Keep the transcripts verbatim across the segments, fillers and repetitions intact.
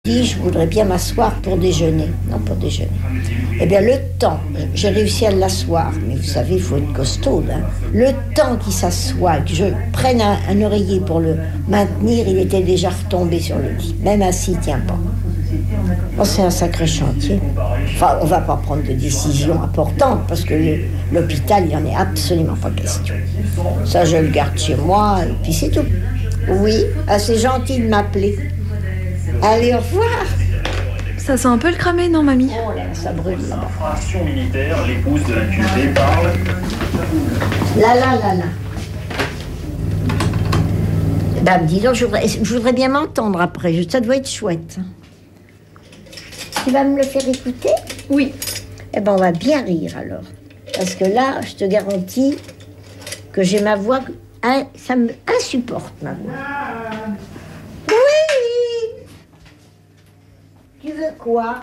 dit, je voudrais bien m'asseoir pour déjeuner. Non, pour déjeuner. Eh bien, le temps, j'ai réussi à l'asseoir, mais vous savez, il faut être costaud. Hein. Le temps qu'il s'assoit, que je prenne un, un oreiller pour le maintenir, il était déjà retombé sur le lit. Même assis, il ne tient pas. Bon, c'est un sacré chantier. Enfin, on ne va pas prendre de décisions importantes, parce que le, l'hôpital, il n'y en est absolument pas question. Ça, je le garde chez moi, et puis c'est tout. Oui, ah, c'est gentil de m'appeler. Allez, au revoir. Ça sent un peu le cramé, non, mamie? Oh là, ça brûle. Infraction militaire, l'épouse de l'accusé parle. Là, là, là, là. Ben, dis donc, je voudrais, je voudrais bien m'entendre après. Ça doit être chouette. Tu vas me le faire écouter? Oui. Eh ben, on va bien rire, alors. Parce que là, je te garantis que j'ai ma voix... Hein, ça me insupporte, ma voix. Oui! Tu veux quoi?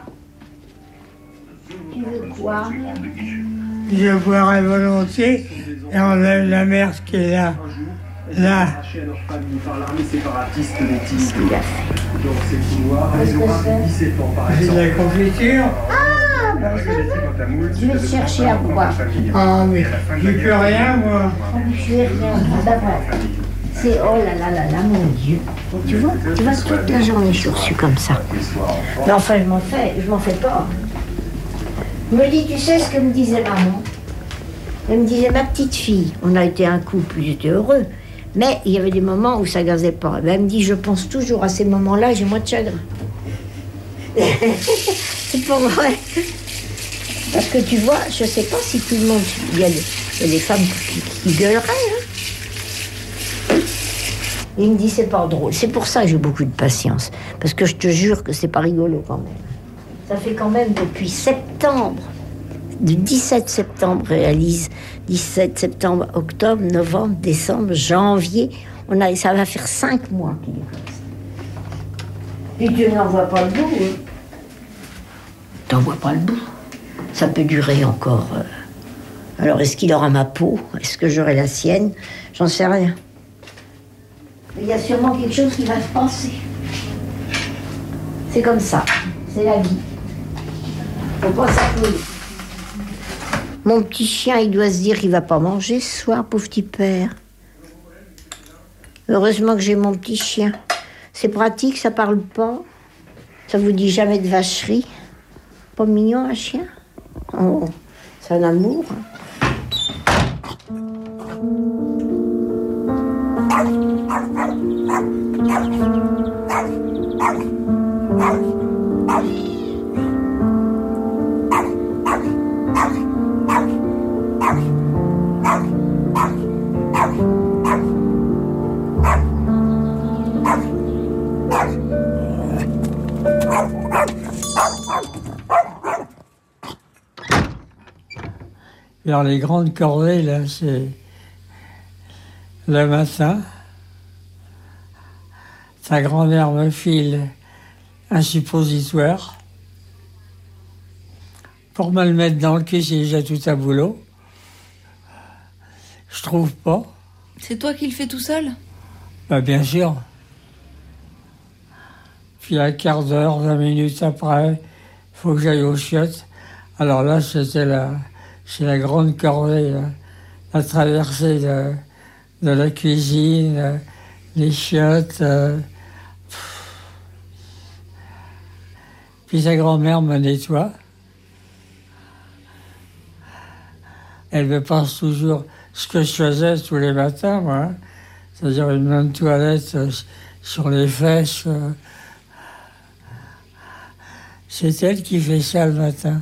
Tu veux quoi? Je boirais volontiers et on a la mère qui est là. Là. Arrachés à leur famille par l'armée séparatiste des Tisques. Il a fait. Dans ces couloirs, Qu'est-ce les que aura c'est? dix-sept ans par C'est de exemple. la confiture. Ah, ben ça va. Je vais chercher à boire. Ah mais j'y peux rien moi. Je suis rien. Ah, ben voilà. C'est, oh là là là là, mon Dieu. Tu vois, tu vois, toute la journée, je suis reçue comme ça. Mais enfin, je m'en fais, je m'en fais pas. Je me dis, tu sais ce que me disait maman? Elle me disait, ma petite fille, on a été un couple, j'étais heureux. Mais il y avait des moments où ça gazait pas. Elle me dit, je pense toujours à ces moments-là, j'ai moins de chagrin. C'est pas vrai. Parce que tu vois, je sais pas si tout le monde... Il y a des, il y a des femmes qui, qui gueuleraient, hein. Il me dit, c'est pas drôle. C'est pour ça que j'ai beaucoup de patience. Parce que je te jure que c'est pas rigolo quand même. Ça fait quand même depuis septembre, du dix-sept septembre, réalise, dix-sept septembre, octobre, novembre, décembre, janvier. On a, ça va faire cinq mois qu'il est comme ça. Et Dieu n'en voit pas le bout. Hein. T'en vois pas le bout. Ça peut durer encore. Euh... Alors, est-ce qu'il aura ma peau? Est-ce que j'aurai la sienne? J'en sais rien. Il y a sûrement quelque chose qui va se passer. C'est comme ça. C'est la vie. Faut pas s'affoler. Mon petit chien, il doit se dire qu'il va pas manger ce soir, pauvre petit père. Heureusement que j'ai mon petit chien. C'est pratique, ça parle pas. Ça vous dit jamais de vacherie. Pas mignon, un chien? Oh, c'est un amour. Hein. Alors les grandes corvées, là, c'est le matin. Sa grand-mère me file un suppositoire pour me le mettre dans le cul si j'ai tout à boulot. Je trouve pas. C'est toi qui le fais tout seul? Bah bien sûr. Puis un quart d'heure, vingt minutes après, il faut que j'aille aux chiottes. Alors là, c'était la, c'est la grande corvée, là. La traversée de, de la cuisine, les chiottes. Euh, Puis sa grand-mère me nettoie. Elle me passe toujours ce que je faisais tous les matins, moi. Hein. C'est-à-dire une main de toilette euh, sur les fesses. Euh. C'est elle qui fait ça le matin.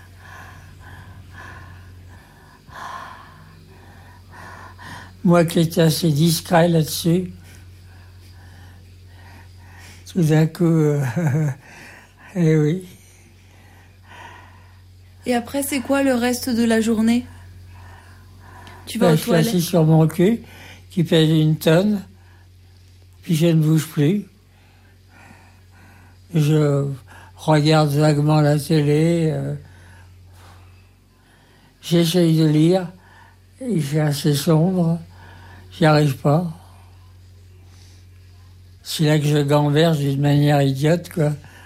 Moi qui étais assez discret là-dessus, tout d'un coup... Euh, Eh oui. Et après, c'est quoi le reste de la journée? Tu vas ben, aux je suis toilettes? assis sur mon cul, qui pèse une tonne, puis je ne bouge plus. Je regarde vaguement la télé. Euh, J'essaye de lire. Il fait assez sombre. J'y arrive pas. C'est là que je gamberge d'une manière idiote, quoi.